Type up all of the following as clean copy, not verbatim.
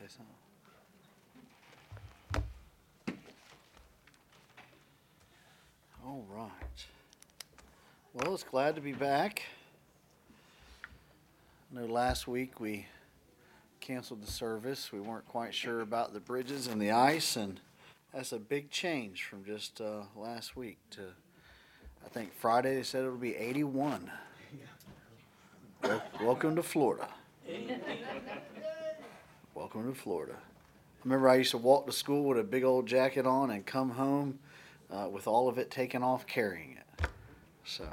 say something? All right. Well, it's glad to be back. I know last week we canceled the service. We weren't quite sure about the bridges and the ice, and that's a big change from just last week to, I think Friday they said it'll be 81. Welcome to Florida. Welcome to Florida. I remember I used to walk to school with a big old jacket on and come home with all of it taken off carrying it. So,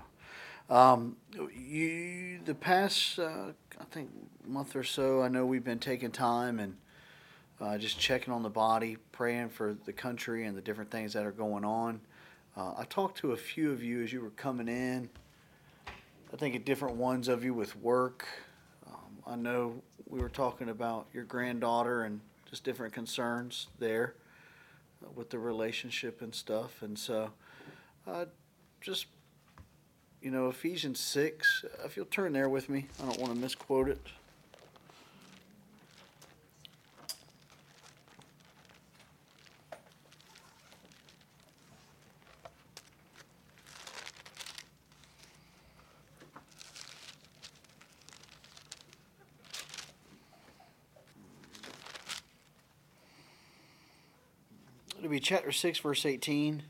the past, I think, month or so, I know we've been taking time and just checking on the body, praying for the country and the different things that are going on. I talked to a few of you as you were coming in. I think at different ones of you with work. I know we were talking about your granddaughter and just different concerns there with the relationship and stuff. And so just, Ephesians 6, if you'll turn there with me, I don't want to misquote it. It'll be chapter 6, verse 18.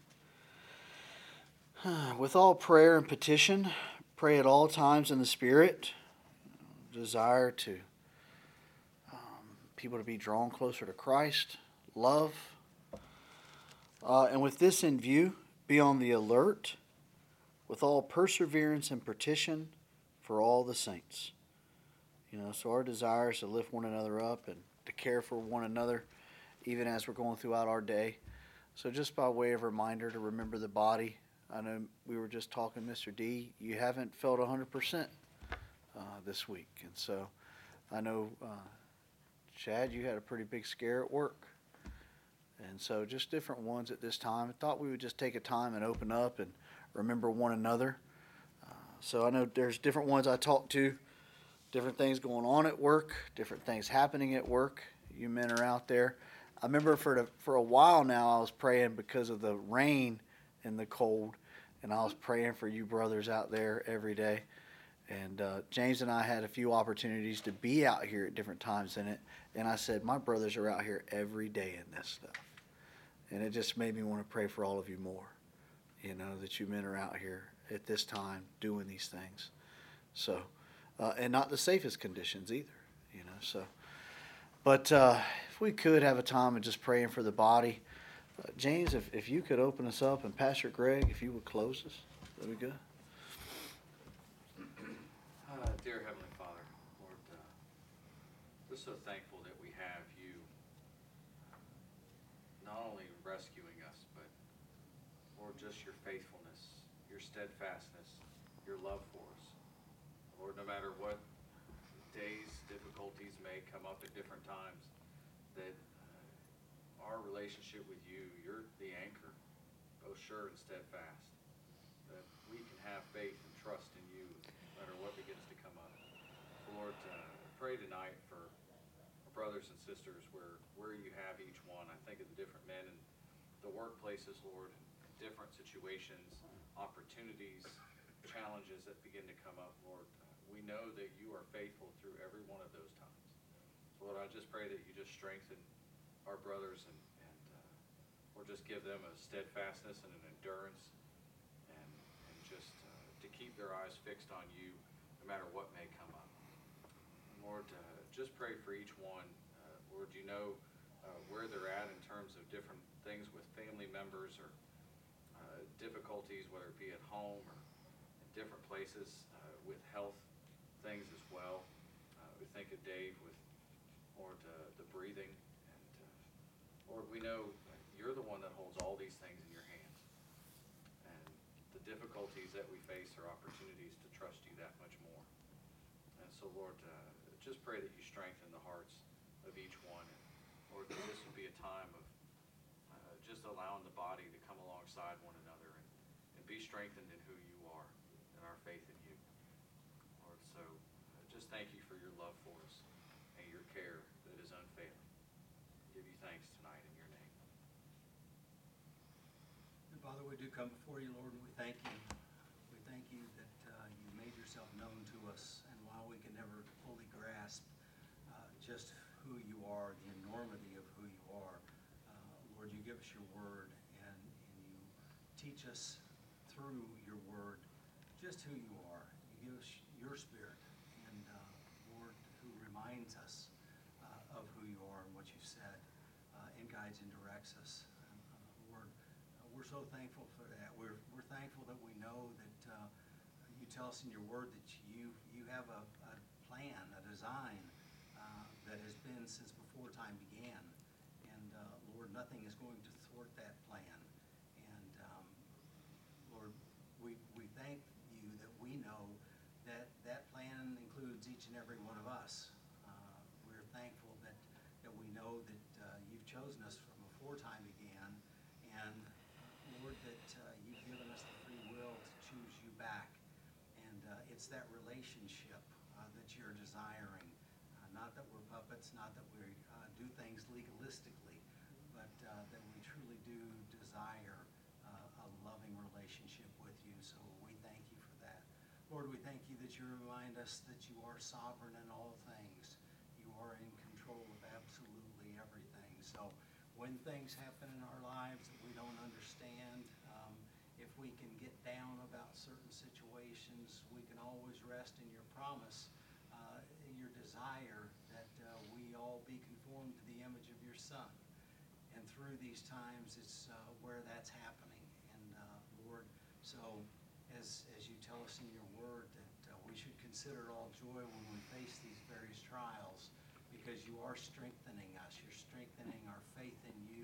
With all prayer and petition, pray at all times in the Spirit. Desire to people to be drawn closer to Christ. Love. And with this in view, be on the alert with all perseverance and petition for all the saints. So our desire is to lift one another up and to care for one another even as we're going throughout our day. So just by way of reminder to remember the body, I know we were just talking, Mr. D, you haven't felt 100% this week. And so I know, Chad, you had a pretty big scare at work. And so just different ones at this time. I thought we would just take a time and open up and remember one another. So I know there's different ones I talked to, different things going on at work, different things happening at work. You men are out there. I remember for a while now I was praying because of the rain and the cold, and I was praying for you brothers out there every day. And James and I had a few opportunities to be out here at different times in it, and I said, my brothers are out here every day in this stuff. And it just made me want to pray for all of you more, that you men are out here at this time doing these things. So, and not the safest conditions either, so. But if we could have a time of just praying for the body. James, if you could open us up, and Pastor Greg, if you would close us, that'd be good. Dear Heavenly Father, Lord, we're so thankful that we have you not only rescuing us, but, Lord, just your faithfulness, your steadfastness, your love for us. Lord, no matter what days, difficulties may come up at different times, that our relationship with you, you're the anchor, both sure and steadfast, that we can have faith and trust in you no matter what begins to come up. So Lord, pray tonight for our brothers and sisters where you have each one. I think of the different men in the workplaces, Lord, and different situations, opportunities, challenges that begin to come up, Lord. We know that you are faithful through every one of those times. So Lord, I just pray that you just strengthen our brothers and Lord, just give them a steadfastness and an endurance and just to keep their eyes fixed on you no matter what may come up. And Lord, just pray for each one. Lord, you know where they're at in terms of different things with family members or difficulties, whether it be at home or in different places with health things as well. We think of Dave with, Lord, the breathing. And Lord, we know you're the one that holds all these things in your hands. And the difficulties that we face are opportunities to trust you that much more. And so, Lord, just pray that you strengthen the hearts of each one. And Lord, that this would be a time of just allowing the body to come alongside one another and be strengthened in who you are and our faith in you. Lord, so just thank you for your love for us and your care that is unfailing. give you thanks tonight in your name. And Father, we do come before you, Lord, and we thank you. We thank you that you made yourself known to us, and while we can never fully grasp just who you are, the enormity of who you are, Lord, you give us your word, and you teach us through your word just who you are. You give us your spirit, and Lord, who reminds us of who you are and what you said, and guides and directs us. Lord, we're so thankful for that. We're thankful that we know that you tell us in your word that you have a plan, a design that has been since before time began. And Lord, nothing is going to thwart that plan. And Lord, we thank you that we know that that plan includes each and every one of us. We're thankful that we know that you've chosen us from before time began, and Lord, that you've given us the free will to choose you back. And it's that relationship that you're desiring. Not that we're puppets, not that we do things legalistically, but that we truly do desire a loving relationship with you. So we thank you for that. Lord, we thank you that you remind us that you are sovereign in all things. You are in control of absolutely everything. So when things happen in our lives that we don't understand, if we can get down about certain situations, we can always rest in your promise, your desire that we all be conformed to the image of your Son. And through these times, it's where that's happening. And Lord, so as you tell us in your word that we should consider it all joy when we face these various trials, because you are strengthening us. You're strengthening our faith in you.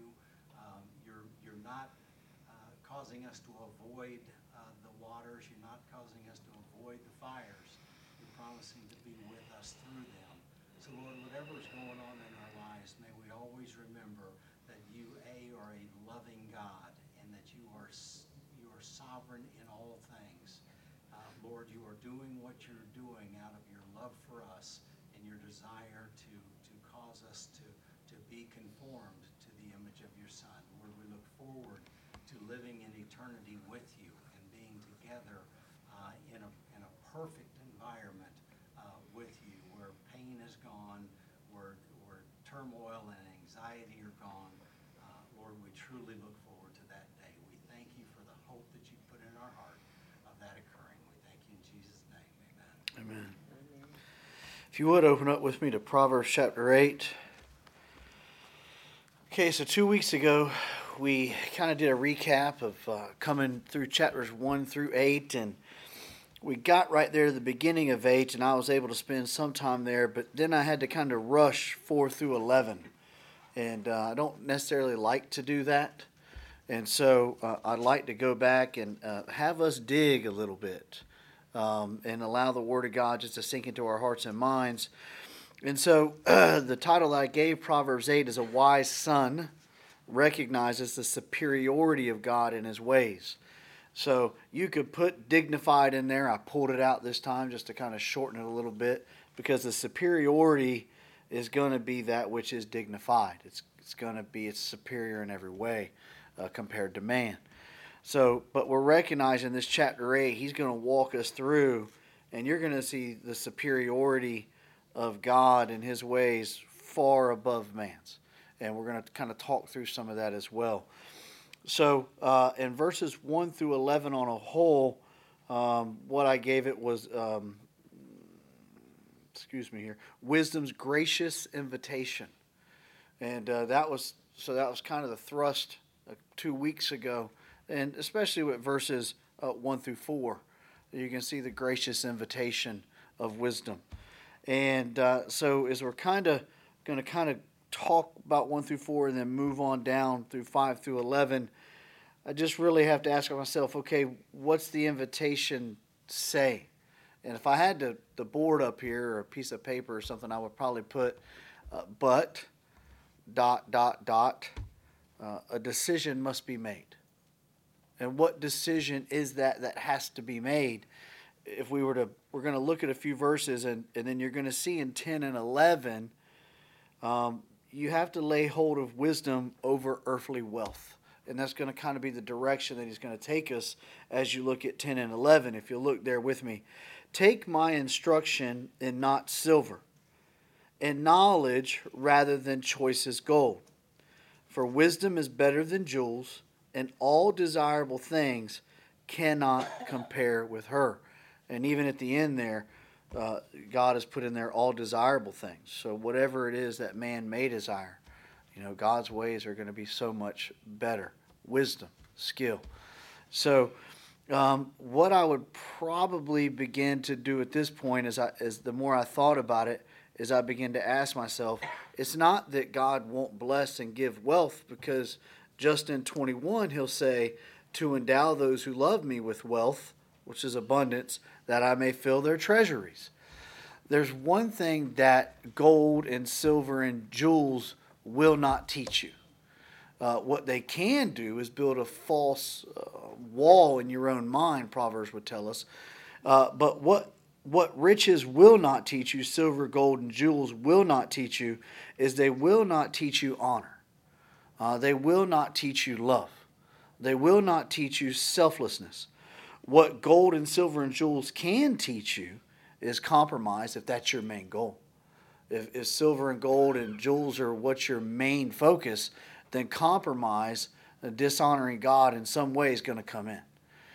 You're not causing us to avoid the waters. You're not causing us to avoid the fires. You're promising to be with us through them. So Lord, whatever's going on in our lives, may we always remember that you, are a loving God, and that you are sovereign in all things. Lord, you are doing what you're doing out of your love for us and your desire to cause us to be conformed to the image of your Son. Lord, we look forward to living in eternity with you and being together in a perfect environment with you, where pain is gone, where turmoil and anxiety are gone. Lord, we truly look forward to that day. We thank you for the hope that you put in our heart of that occurring. We thank you in Jesus' name. Amen. Amen. If you would open up with me to Proverbs chapter 8. Okay, so 2 weeks ago, we kind of did a recap of coming through chapters 1 through 8, and we got right there at the beginning of 8, and I was able to spend some time there, but then I had to kind of rush 4 through 11, and I don't necessarily like to do that, and so I'd like to go back and have us dig a little bit and allow the Word of God just to sink into our hearts and minds. And so the title that I gave Proverbs 8 is A Wise Son Recognizes the Superiority of God in His Ways. So you could put dignified in there. I pulled it out this time just to kind of shorten it a little bit, because the superiority is going to be that which is dignified. It's going to be it's superior in every way compared to man. So, but we're recognizing this chapter 8, he's going to walk us through, and you're going to see the superiority of God and His ways far above man's. And we're going to kind of talk through some of that as well. So in verses 1 through 11 on a whole, what I gave it was, wisdom's gracious invitation. And that was kind of the thrust 2 weeks ago, and especially with verses 1 through 4. You can see the gracious invitation of wisdom. And so as we're going to talk about 1 through 4 and then move on down through 5 through 11, I just really have to ask myself, okay, what's the invitation say? And if I had the board up here or a piece of paper or something, I would probably put but, ... a decision must be made. And what decision is that has to be made? If we're going to look at a few verses, and then you're going to see in 10 and 11, you have to lay hold of wisdom over earthly wealth. And that's going to kind of be the direction that he's going to take us as you look at 10 and 11. If you'll look there with me. Take my instruction and not silver, and knowledge rather than choicest gold. For wisdom is better than jewels, and all desirable things cannot compare with her. And even at the end there, God has put in there all desirable things. So whatever it is that man may desire, God's ways are going to be so much better. Wisdom, skill. So what I would probably begin to do at this point is the more I thought about it, is I begin to ask myself, it's not that God won't bless and give wealth, because just in 21 he'll say, to endow those who love me with wealth, which is abundance, that I may fill their treasuries. There's one thing that gold and silver and jewels will not teach you. What they can do is build a false wall in your own mind, Proverbs would tell us. But what riches will not teach you, silver, gold, and jewels will not teach you, is they will not teach you honor. They will not teach you love. They will not teach you selflessness. What gold and silver and jewels can teach you is compromise, if that's your main goal. If silver and gold and jewels are what's your main focus, then compromise, dishonoring God in some way, is going to come in.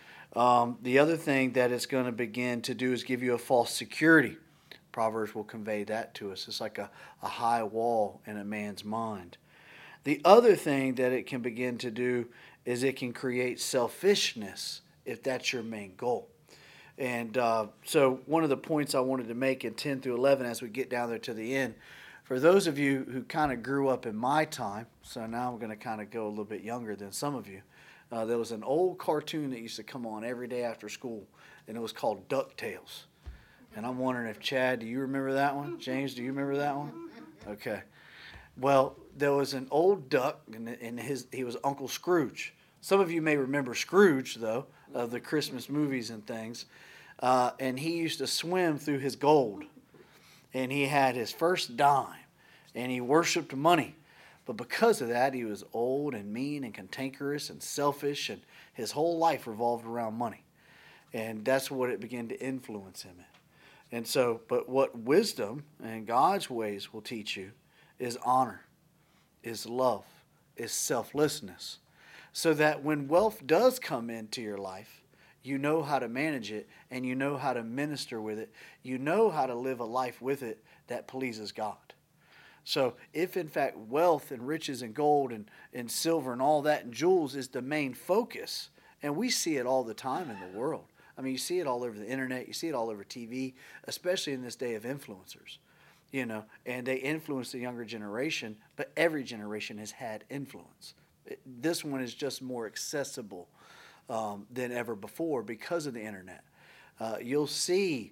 The other thing that it's going to begin to do is give you a false security. Proverbs will convey that to us. It's like a high wall in a man's mind. The other thing that it can begin to do is it can create selfishness, if that's your main goal. And so one of the points I wanted to make in 10 through 11 as we get down there to the end, for those of you who kind of grew up in my time, so now I'm going to kind of go a little bit younger than some of you, there was an old cartoon that used to come on every day after school, and it was called DuckTales. And I'm wondering if, Chad, do you remember that one? James, do you remember that one? Okay. Well, there was an old duck, and he was Uncle Scrooge. Some of you may remember Scrooge, though, of the Christmas movies and things. And he used to swim through his gold. And he had his first dime. And he worshipped money. But because of that, he was old and mean and cantankerous and selfish. And his whole life revolved around money. And that's what it began to influence him in. And so, but what wisdom and God's ways will teach you is honor, is love, is selflessness. So that when wealth does come into your life, you know how to manage it, and you know how to minister with it. You know how to live a life with it that pleases God. So if in fact wealth and riches and gold and silver and all that and jewels is the main focus, and we see it all the time in the world. I mean, you see it all over the internet, you see it all over TV, especially in this day of influencers. And they influence the younger generation, but every generation has had influence. This one is just more accessible than ever before because of the internet. You'll see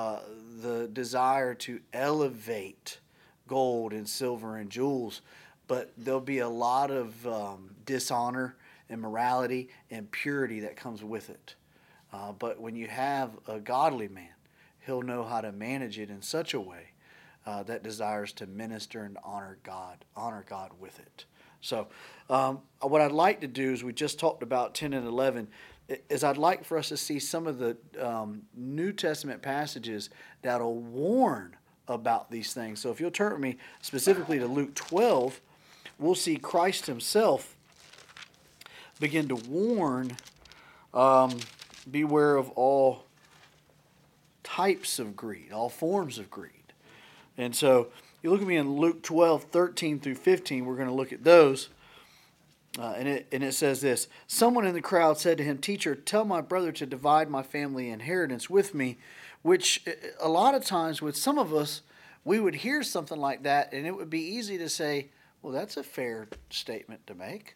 the desire to elevate gold and silver and jewels, but there'll be a lot of dishonor, immorality, and purity that comes with it. But when you have a godly man, he'll know how to manage it in such a way that desires to minister and honor God with it. So what I'd like to do is, we just talked about 10 and 11, is I'd like for us to see some of the New Testament passages that'll warn about these things. So if you'll turn with me specifically to Luke 12, we'll see Christ himself begin to warn, beware of all types of greed, all forms of greed. And so you look at me in Luke 12, 13 through 15, we're going to look at those. And it says this: someone in the crowd said to him, "Teacher, tell my brother to divide my family inheritance with me," which a lot of times with some of us, we would hear something like that, and it would be easy to say, well, that's a fair statement to make.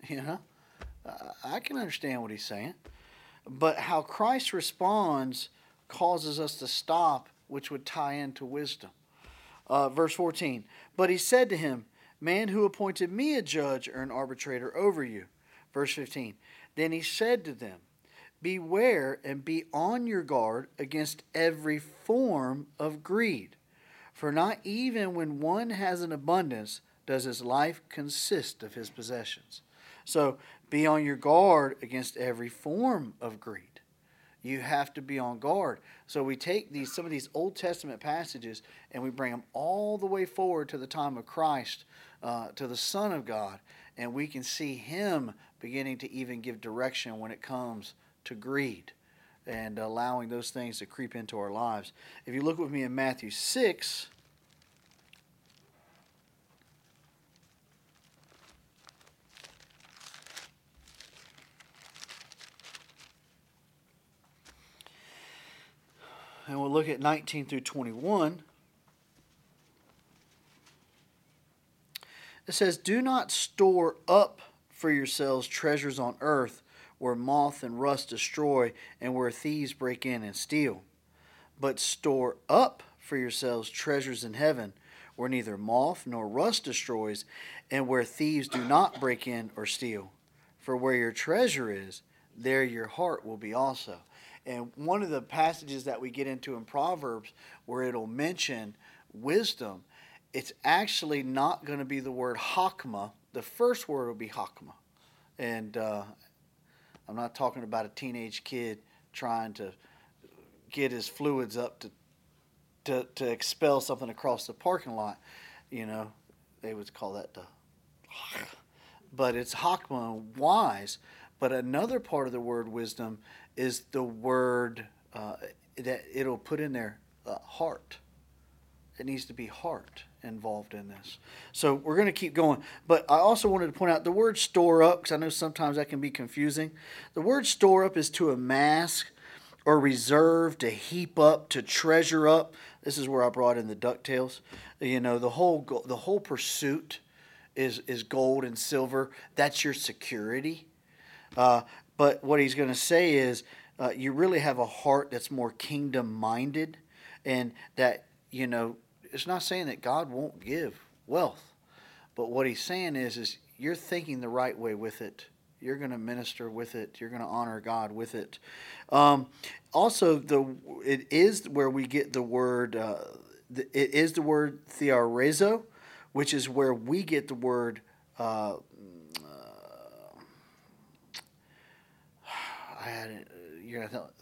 I can understand what he's saying. But how Christ responds causes us to stop, which would tie into wisdom. Verse 14, but he said to him, "Man, who appointed me a judge or an arbitrator over you?" Verse 15, then he said to them, "Beware and be on your guard against every form of greed. For not even when one has an abundance does his life consist of his possessions. So be on your guard against every form of greed. You have to be on guard. So we take some of these Old Testament passages and we bring them all the way forward to the time of Christ, to the Son of God, and we can see him beginning to even give direction when it comes to greed and allowing those things to creep into our lives. If you look with me in Matthew 6, and we'll look at 19 through 21. It says, "Do not store up for yourselves treasures on earth, where moth and rust destroy, and where thieves break in and steal. But store up for yourselves treasures in heaven, where neither moth nor rust destroys, and where thieves do not break in or steal. For where your treasure is, there your heart will be also." And one of the passages that we get into in Proverbs where it'll mention wisdom, it's actually not going to be the word hakma. The first word will be hakma. And I'm not talking about a teenage kid trying to get his fluids up to expel something across the parking lot. You know, they would call that but it's hakma, wise. But another part of the word wisdom is the word that it'll put in there, heart. It needs to be heart involved in this. So we're going to keep going. But I also wanted to point out the word store up, because I know sometimes that can be confusing. The word store up is to amass or reserve, to heap up, to treasure up. This is where I brought in the DuckTales. You know, the whole pursuit is gold and silver. That's your security. But what he's going to say is you really have a heart that's more kingdom-minded, and that, you know, it's not saying that God won't give wealth, but what he's saying is you're thinking the right way with it. You're going to minister with it. You're going to honor God with it. Also, it is where we get the word. It is the word theorezo, which is where we get the word. You're gonna tell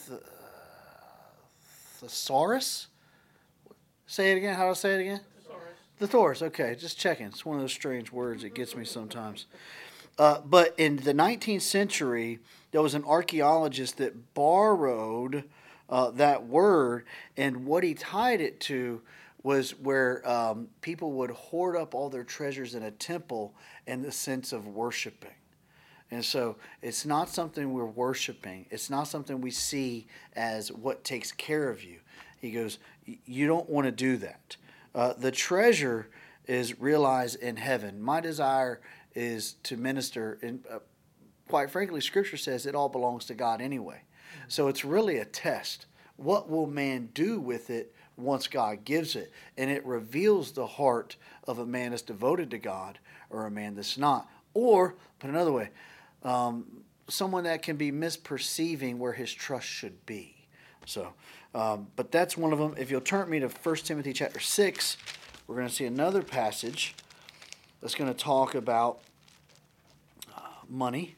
thesaurus. Say it again. How do I say it again? Thesaurus. Okay, just checking. It's one of those strange words that gets me sometimes. But in the 19th century, there was an archaeologist that borrowed that word, and what he tied it to was where people would hoard up all their treasures in a temple in the sense of worshiping. And so it's not something we're worshiping. It's not something we see as what takes care of you. He goes, you don't want to do that. The treasure is realized in heaven. My desire is to minister. And quite frankly, Scripture says it all belongs to God anyway. So it's really a test. What will man do with it once God gives it? And it reveals the heart of a man that's devoted to God or a man that's not. Or, put another way, someone that can be misperceiving where his trust should be. So, but that's one of them. If you'll turn me to 1 Timothy chapter 6, we're going to see another passage that's going to talk about money.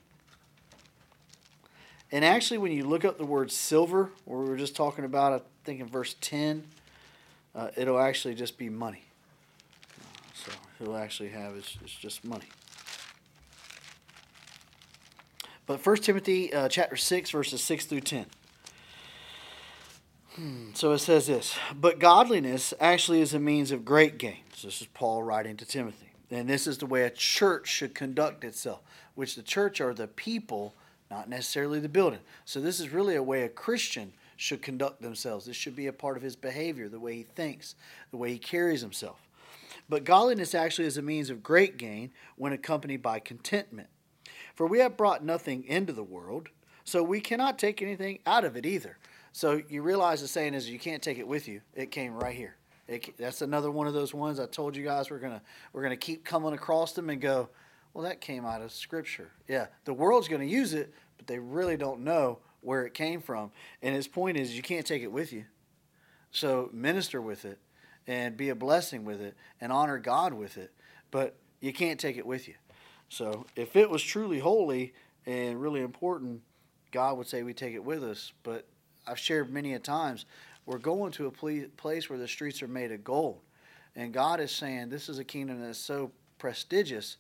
And actually, when you look up the word silver, where we were just talking about, I think in verse 10, it'll actually just be money. So he'll actually have it's just money. But 1 Timothy chapter 6, verses 6 through 10. So it says this: "But godliness actually is a means of great gain." So this is Paul writing to Timothy. And this is the way a church should conduct itself, which the church are the people, not necessarily the building. So this is really a way a Christian should conduct themselves. This should be a part of his behavior, the way he thinks, the way he carries himself. "But godliness actually is a means of great gain when accompanied by contentment. For we have brought nothing into the world, so we cannot take anything out of it either." So you realize the saying is you can't take it with you. It came right here. That's another one of those ones I told you guys we're gonna keep coming across them and go, well, that came out of Scripture. Yeah, the world's going to use it, but they really don't know where it came from. And his point is you can't take it with you. So minister with it and be a blessing with it and honor God with it. but you can't take it with you. So if it was truly holy and really important, God would say we take it with us. But I've shared many a times, we're going to a place where the streets are made of gold. And God is saying this is a kingdom that is so prestigious,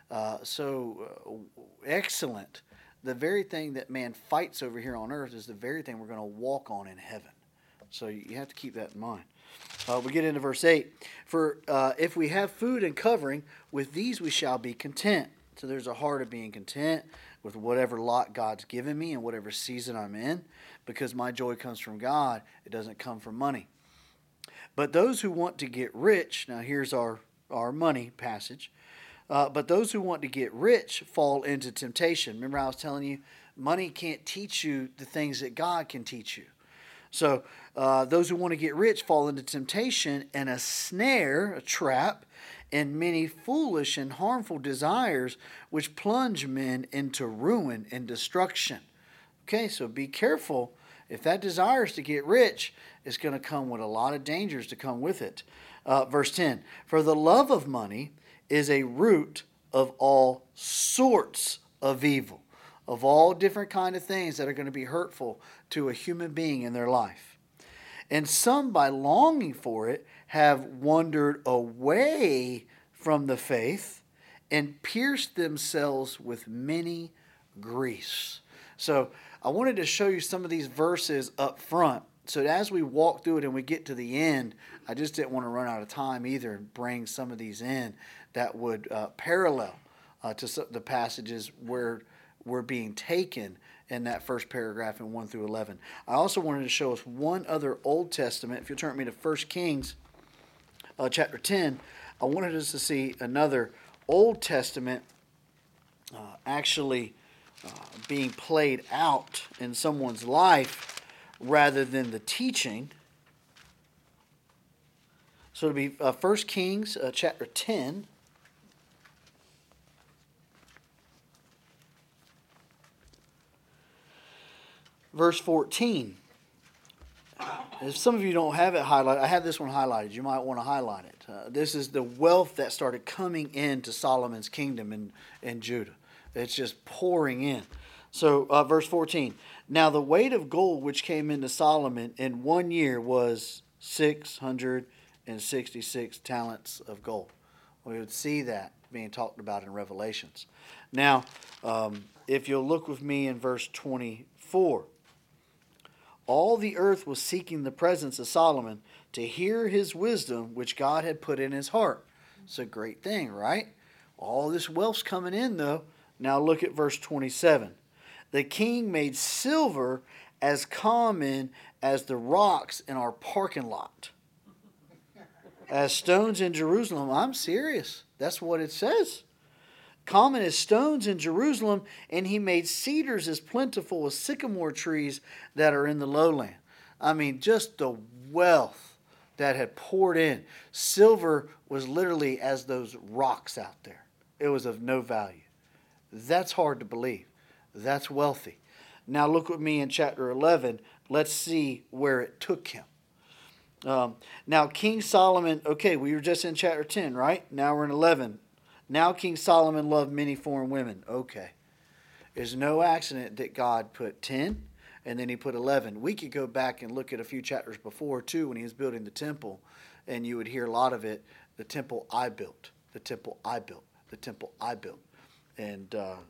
so excellent. The very thing that man fights over here on earth is the very thing we're going to walk on in heaven. So you have to keep that in mind. We get into verse 8. For if we have food and covering, with these we shall be content. So there's a heart of being content with whatever lot God's given me and whatever season I'm in, because my joy comes from God. It doesn't come from money. But those who want to get rich, now here's our money passage. But those who want to get rich fall into temptation. Remember I was telling you, money can't teach you the things that God can teach you. So those who want to get rich fall into temptation and a snare, a trap, and many foolish and harmful desires which plunge men into ruin and destruction. Okay, so be careful. If that desire is to get rich, it's going to come with a lot of dangers to come with it. Verse 10, for the love of money is a root of all sorts of evil, of all different kind of things that are going to be hurtful to a human being in their life. And some, by longing for it, have wandered away from the faith and pierced themselves with many griefs. So I wanted to show you some of these verses up front, so that as we walk through it and we get to the end, I just didn't want to run out of time either and bring some of these in that would parallel to the passages where we're being taken in that first paragraph in 1 through 11. I also wanted to show us one other Old Testament. If you'll turn with me to 1 Kings chapter 10, I wanted us to see another Old Testament actually being played out in someone's life rather than the teaching. So it'll be 1 Kings chapter 10. Verse 14. If some of you don't have it highlighted, I have this one highlighted. You might want to highlight it. This is the wealth that started coming into Solomon's kingdom in Judah. It's just pouring in. So verse 14. Now the weight of gold which came into Solomon in 1 year was 666 talents of gold. We would see that being talked about in Revelations. Now, if you'll look with me in verse 24. All the earth was seeking the presence of Solomon to hear his wisdom, which God had put in his heart. It's a great thing, right? All this wealth's coming in, though. Now look at verse 27. The king made silver as common as the rocks in our parking lot, as stones in Jerusalem. I'm serious. That's what it says. Common as stones in Jerusalem, and he made cedars as plentiful as sycamore trees that are in the lowland. I mean, just the wealth that had poured in. Silver was literally as those rocks out there. It was of no value. That's hard to believe. That's wealthy. Now look with me in chapter 11. Let's see where it took him. Now King Solomon, okay, we were just in chapter 10, right? Now we're in 11. Now King Solomon loved many foreign women. Okay. It's no accident that God put 10 and then he put 11. We could go back and look at a few chapters before too when he was building the temple, and you would hear a lot of it, the temple I built, the temple I built, the temple I built. And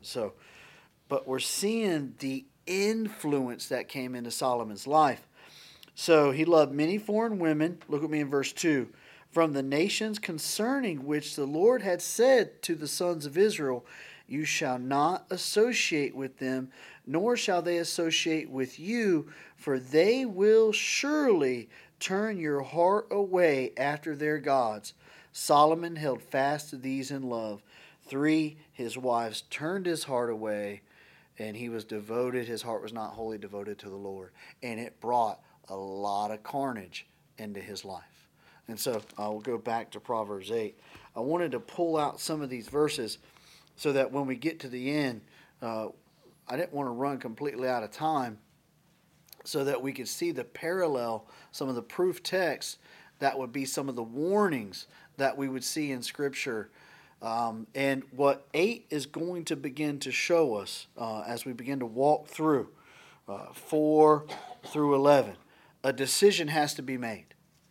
but we're seeing the influence that came into Solomon's life. So he loved many foreign women. Look at me in verse 2. From the nations concerning which the Lord had said to the sons of Israel, you shall not associate with them, nor shall they associate with you, for they will surely turn your heart away after their gods. Solomon held fast to these in love. 3, his wives turned his heart away, and he was devoted. His heart was not wholly devoted to the Lord. And it brought a lot of carnage into his life. And so I will go back to Proverbs 8. I wanted to pull out some of these verses so that when we get to the end, I didn't want to run completely out of time, so that we could see the parallel, some of the proof texts that would be some of the warnings that we would see in Scripture And what 8 is going to begin to show us as we begin to walk through 4 through 11, a decision has to be made.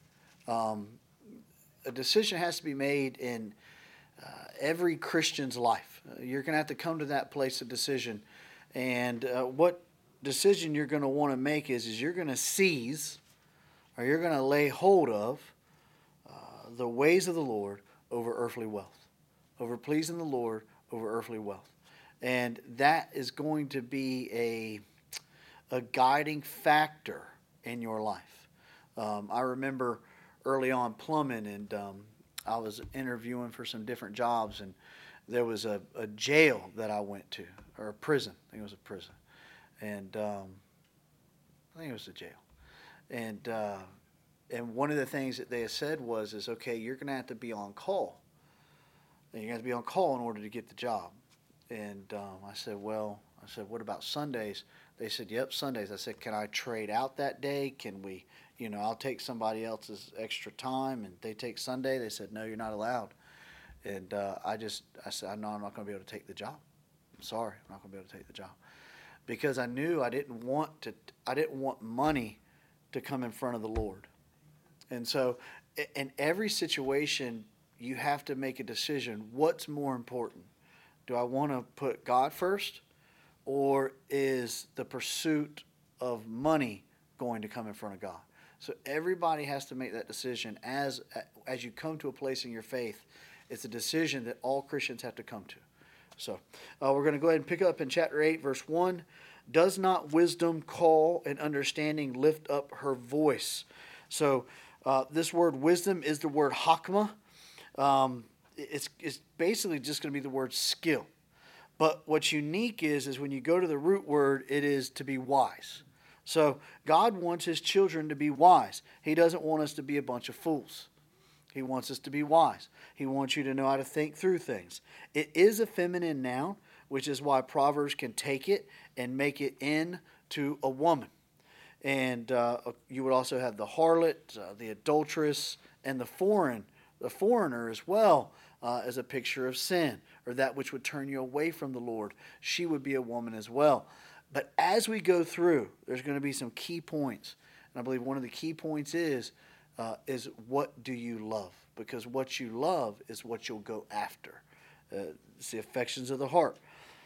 A decision has to be made in every Christian's life. You're going to have to come to that place of decision. And what decision you're going to want to make is you're going to seize or you're going to lay hold of the ways of the Lord over earthly wealth, over pleasing the Lord over earthly wealth. And that is going to be a guiding factor in your life. I remember early on plumbing, and I was interviewing for some different jobs, and there was a jail that I went to, or a prison. I think it was a prison. And I think it was a jail. And one of the things that they had said is, okay, you're going to have to be on call. And you're going to have to be on call in order to get the job. And I said, what about Sundays? They said, yep, Sundays. I said, can I trade out that day? Can we, I'll take somebody else's extra time, and they take Sunday. They said, no, you're not allowed. And I said, no, I'm not going to be able to take the job. I'm sorry, I'm not going to be able to take the job. Because I knew I didn't want money to come in front of the Lord. And so in every situation, you have to make a decision. What's more important? Do I want to put God first, or is the pursuit of money going to come in front of God? So everybody has to make that decision as you come to a place in your faith. It's a decision that all Christians have to come to. So we're going to go ahead and pick up in chapter 8, verse 1. Does not wisdom call and understanding lift up her voice? So this word wisdom is the word hakma. It's basically just going to be the word skill. But what's unique is when you go to the root word, it is to be wise. So God wants his children to be wise. He doesn't want us to be a bunch of fools. He wants us to be wise. He wants you to know how to think through things. It is a feminine noun, which is why Proverbs can take it and make it into a woman. And you would also have the harlot, the adulteress, and the foreigner as well as a picture of sin, or that which would turn you away from the Lord. She would be a woman as well. But as we go through, there's going to be some key points. And I believe one of the key points is what do you love? Because what you love is what you'll go after. It's the affections of the heart.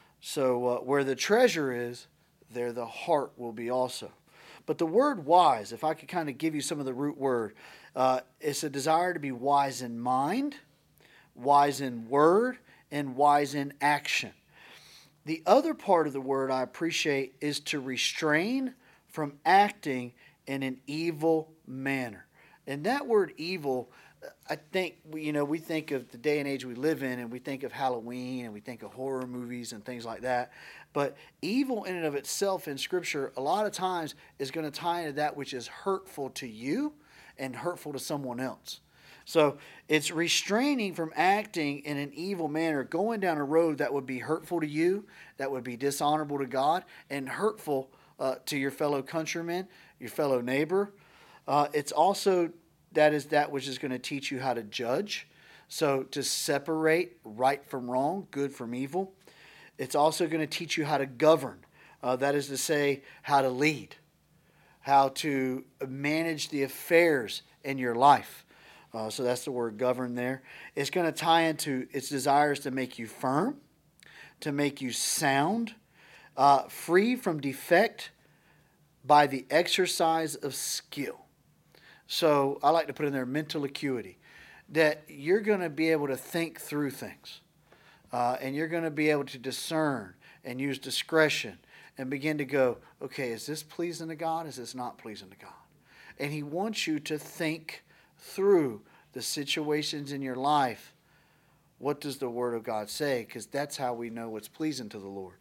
So where the treasure is, there the heart will be also. But the word wise, if I could kind of give you some of the root word, it's a desire to be wise in mind, wise in word, and wise in action. The other part of the word I appreciate is to restrain from acting in an evil manner. And that word evil, I think, we think of the day and age we live in, and we think of Halloween, and we think of horror movies and things like that. But evil in and of itself in Scripture, a lot of times, is going to tie into that which is hurtful to you and hurtful to someone else. So it's restraining from acting in an evil manner, going down a road that would be hurtful to you, that would be dishonorable to God, and hurtful to your fellow countrymen, your fellow neighbor. It's also that which is going to teach you how to judge. So to separate right from wrong, good from evil. It's also going to teach you how to govern. That is to say, how to lead, how to manage the affairs in your life. So that's the word govern there. It's going to tie into its desires to make you firm, to make you sound, free from defect by the exercise of skill. So I like to put in there mental acuity, that you're going to be able to think through things, and you're going to be able to discern and use discretion and begin to go, okay, is this pleasing to God? Is this not pleasing to God? And he wants you to think through the situations in your life. What does the Word of God say? Because that's how we know what's pleasing to the Lord.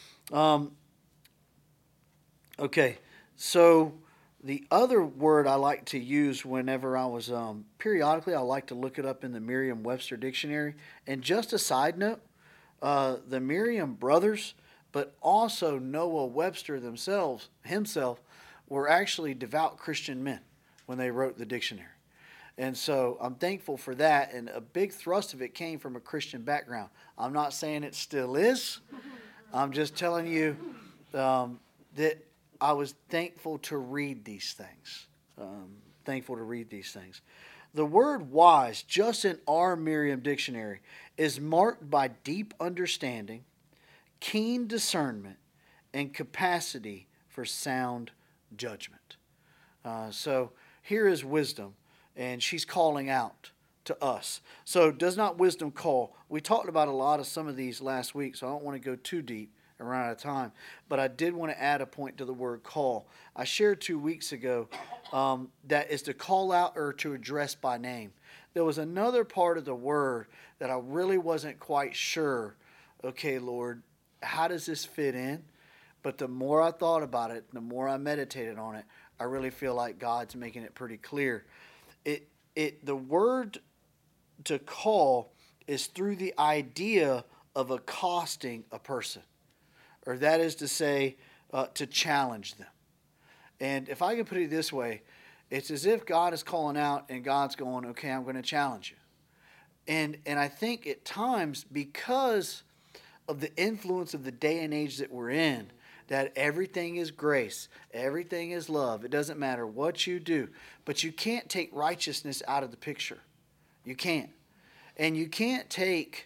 Okay, so the other word I like to use whenever I was, periodically, I like to look it up in the Merriam-Webster dictionary. And just a side note, the Merriam brothers, but also Noah Webster himself, were actually devout Christian men when they wrote the dictionary. And so I'm thankful for that. And a big thrust of it came from a Christian background. I'm not saying it still is. I'm just telling you that I was thankful to read these things. Thankful to read these things. The word wise, just in our Merriam dictionary, is marked by deep understanding, keen discernment, and capacity for sound judgment. So here is wisdom, and she's calling out to us. So does not wisdom call? We talked about a lot of some of these last week, so I don't want to go too deep and run out of time. But I did want to add a point to the word call. I shared 2 weeks ago that is to call out or to address by name. There was another part of the word that I really wasn't quite sure. Okay, Lord, how does this fit in? But the more I thought about it, the more I meditated on it, I really feel like God's making it pretty clear. The word to call is through the idea of accosting a person, or that is to say, to challenge them. And if I can put it this way, it's as if God is calling out and God's going, okay, I'm going to challenge you. And I think at times, because of the influence of the day and age that we're in, that everything is grace, everything is love. It doesn't matter what you do. But you can't take righteousness out of the picture. You can't. And you can't take,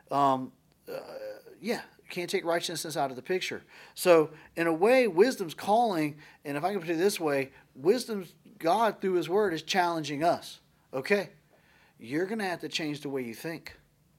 you can't take righteousness out of the picture. So in a way, wisdom's calling, and if I can put it this way, wisdom's, God through His Word is challenging us. Okay, you're going to have to change the way you think.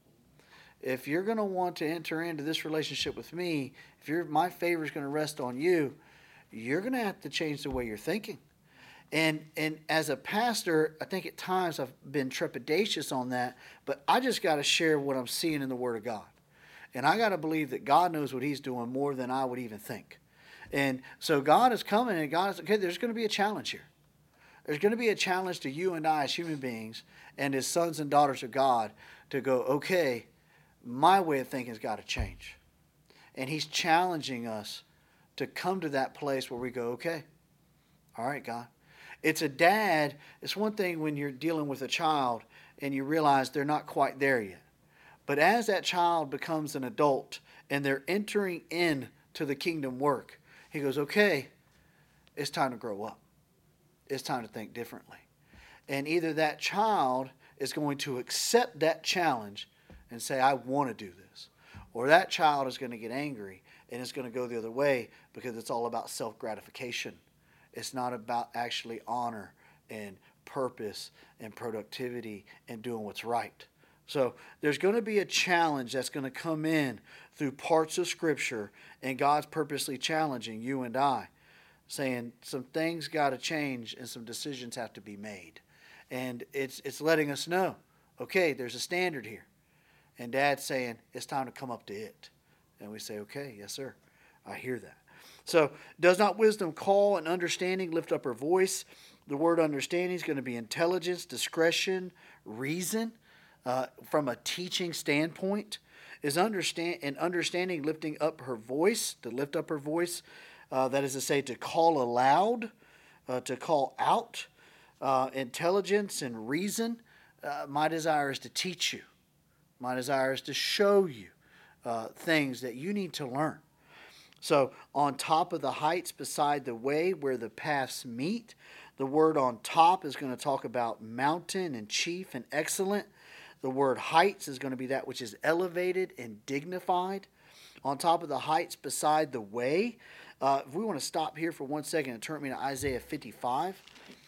If you're going to want to enter into this relationship with me, if my favor is going to rest on you, you're going to have to change the way you're thinking. And as a pastor, I think at times I've been trepidatious on that, but I just got to share what I'm seeing in the Word of God. And I got to believe that God knows what He's doing more than I would even think. And so God is coming, and God is, okay, there's going to be a challenge here. There's going to be a challenge to you and I as human beings and as sons and daughters of God to go, okay, my way of thinking has got to change. And He's challenging us to come to that place where we go, okay, all right, God. It's a dad. It's one thing when you're dealing with a child and you realize they're not quite there yet. But as that child becomes an adult and they're entering into the kingdom work, He goes, okay, it's time to grow up. It's time to think differently. And either that child is going to accept that challenge and say, I want to do this. Or that child is going to get angry and it's going to go the other way because it's all about self-gratification. It's not about actually honor and purpose and productivity and doing what's right. So there's going to be a challenge that's going to come in through parts of Scripture, and God's purposely challenging you and I, saying some things got to change and some decisions have to be made. And it's letting us know, okay, there's a standard here. And Dad's saying, it's time to come up to it. And we say, okay, yes, sir. I hear that. So, does not wisdom call and understanding lift up her voice? The word understanding is going to be intelligence, discretion, reason. From a teaching standpoint, is understanding lifting up her voice, to lift up her voice. That is to say, to call aloud, to call out. Intelligence and reason. My desire is to teach you. My desire is to show you things that you need to learn. So, on top of the heights beside the way where the paths meet, the word on top is going to talk about mountain and chief and excellent. The word heights is going to be that which is elevated and dignified. On top of the heights beside the way. If we want to stop here for 1 second and turn me to Isaiah 55.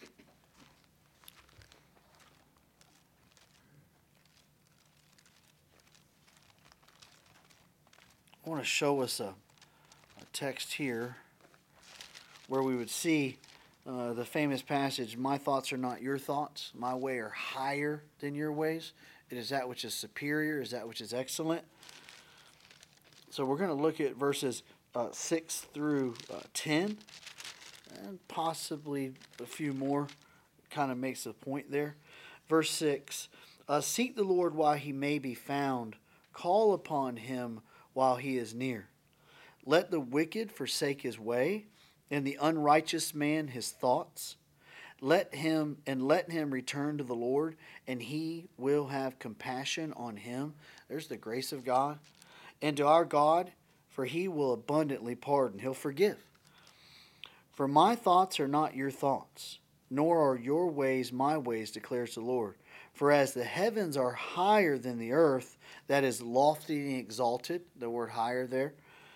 I want to show us a text here where we would see the famous passage, my thoughts are not your thoughts, my way are higher than your ways. It is that which is superior, is that which is excellent. So we're going to look at verses 6 through 10, and possibly a few more. Kind of makes a point there. Verse 6, seek the Lord while He may be found, call upon Him while He is near. Let the wicked forsake his way, and the unrighteous man his thoughts. Let him return to the Lord, and he will have compassion on him. There's the grace of God. And to our God, for he will abundantly pardon. He'll forgive. For my thoughts are not your thoughts, nor are your ways my ways, declares the Lord. For as the heavens are higher than the earth, that is lofty and exalted, the word higher there,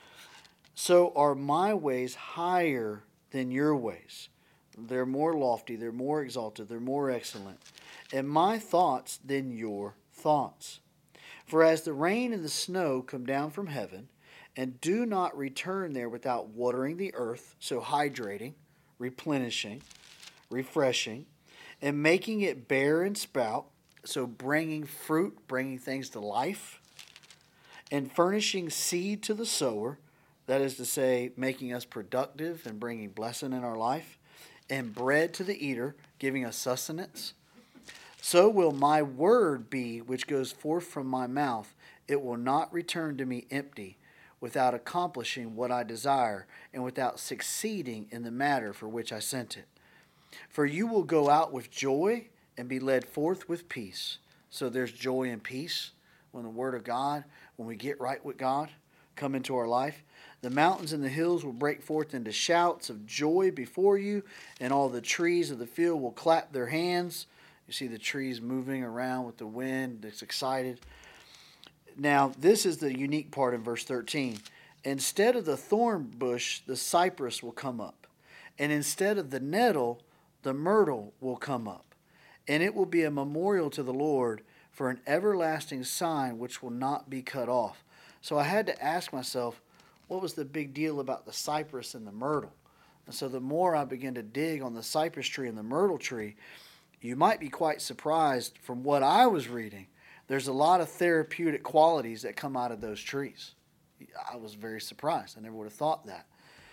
so are my ways higher than your ways. They're more lofty, they're more exalted, they're more excellent. And my thoughts than your thoughts. For as the rain and the snow come down from heaven, and do not return there without watering the earth, so hydrating, replenishing, refreshing, and making it bear and sprout, so bringing fruit, bringing things to life, and furnishing seed to the sower, that is to say, making us productive and bringing blessing in our life, and bread to the eater, giving us sustenance, so will my word be which goes forth from my mouth. It will not return to me empty, without accomplishing what I desire, and without succeeding in the matter for which I sent it. For you will go out with joy and be led forth with peace. So there's joy and peace when the Word of God, when we get right with God, come into our life. The mountains and the hills will break forth into shouts of joy before you, and all the trees of the field will clap their hands. You see the trees moving around with the wind. It's excited. Now, this is the unique part in verse 13. Instead of the thorn bush, the cypress will come up. And instead of the nettle, the myrtle will come up. And it will be a memorial to the Lord for an everlasting sign which will not be cut off. So I had to ask myself, what was the big deal about the cypress and the myrtle? And so the more I began to dig on the cypress tree and the myrtle tree, you might be quite surprised from what I was reading. There's a lot of therapeutic qualities that come out of those trees. I was very surprised. I never would have thought that.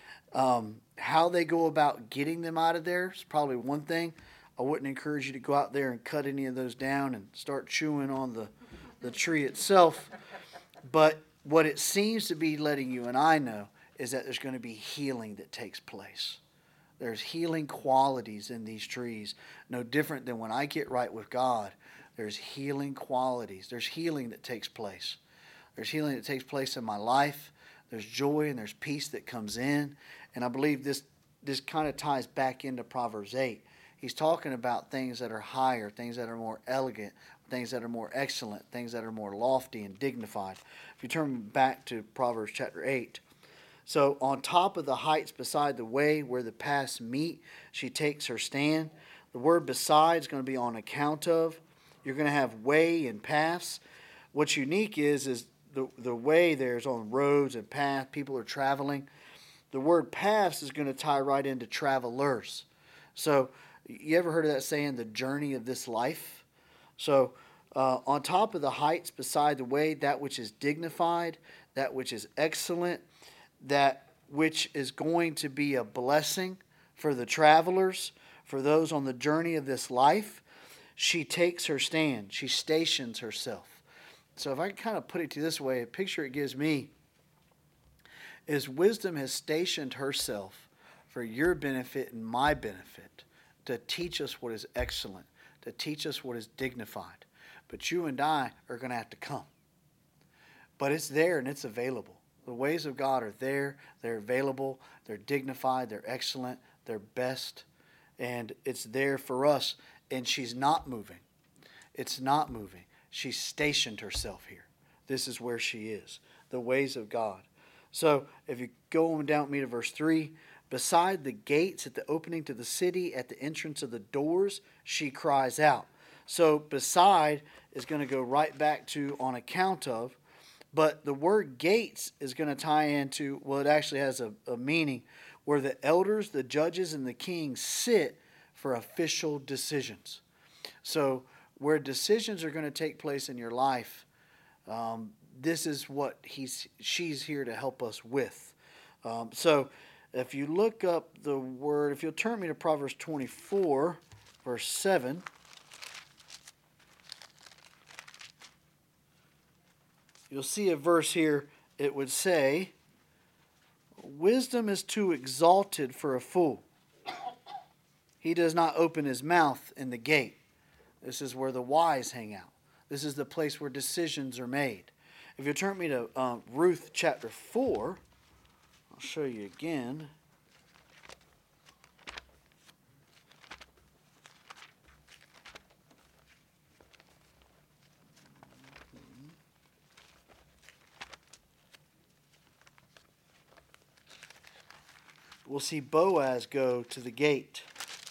How they go about getting them out of there is probably one thing. I wouldn't encourage you to go out there and cut any of those down and start chewing on the tree itself. But what it seems to be letting you and I know is that there's going to be healing that takes place. There's healing qualities in these trees, no different than when I get right with God. There's healing qualities. There's healing that takes place. There's healing that takes place in my life. There's joy and there's peace that comes in. And I believe this kind of ties back into Proverbs 8. He's talking about things that are higher, things that are more elegant, things that are more excellent, things that are more lofty and dignified. If you turn back to Proverbs chapter 8. So on top of the heights beside the way where the paths meet, she takes her stand. The word beside is going to be on account of. You're going to have way and paths. What's unique is the way there's on roads and paths. People are traveling. The word paths is going to tie right into travelers. So you ever heard of that saying, the journey of this life? So on top of the heights beside the way, that which is dignified, that which is excellent, that which is going to be a blessing for the travelers, for those on the journey of this life, she takes her stand. She stations herself. So if I can kind of put it to you this way, a picture it gives me is wisdom has stationed herself for your benefit and my benefit to teach us what is excellent, to teach us what is dignified. But you and I are going to have to come. But it's there and it's available. The ways of God are there. They're available. They're dignified. They're excellent. They're best. And it's there for us. And she's not moving. It's not moving. She's stationed herself here. This is where she is. The ways of God. So if you go on down with me to verse 3, beside the gates at the opening to the city, at the entrance of the doors, she cries out. So beside is going to go right back to on account of. But the word gates is going to tie into, well, it actually has a meaning where the elders, the judges, and the kings sit for official decisions. So where decisions are going to take place in your life, this is what she's here to help us with. So if you look up the word, if you'll turn me to Proverbs 24, verse 7. You'll see a verse here, it would say, wisdom is too exalted for a fool, He does not open his mouth in the gate. This is where the wise hang out. This is the place where decisions are made. If you turn me to Ruth chapter 4, I'll show you again. We'll see Boaz go to the gate.